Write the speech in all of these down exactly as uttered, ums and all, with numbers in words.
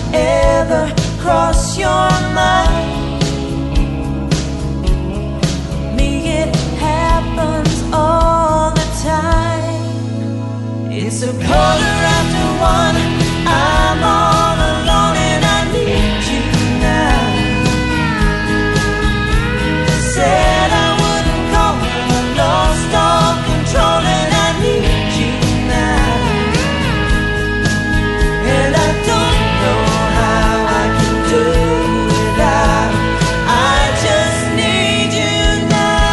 ever cross your mind. Me, it happens all the time. It's a quarter after one, I'm all alone and I need you now. Said I wouldn't call when I lost all control and I need you now. And I don't know how I can do without. I just need you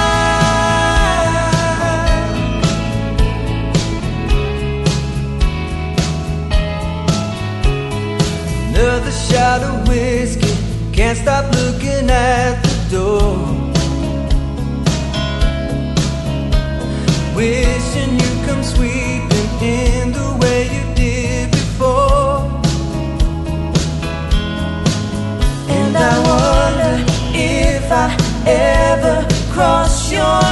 now. Another shot of whiskey, can't stop looking at the door. Wishing you'd come sweeping in the way you did before. And I wonder if I ever cross your